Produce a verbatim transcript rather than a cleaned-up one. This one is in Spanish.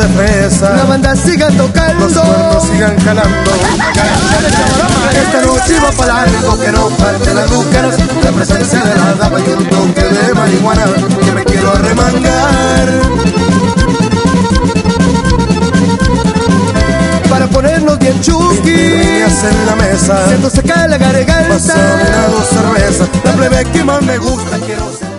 de fresa. La banda siga tocando, los cuernos sigan jalando. esta noche va para largo, Que no falte las lucaras, la presencia de la dama y un toque de marihuana, que me quiero arremangar para ponernos bien chusqui. Líneas en la mesa, Se nos seca la garganta. pásame una dos cervezas. La plebe que más me gusta quiero ser.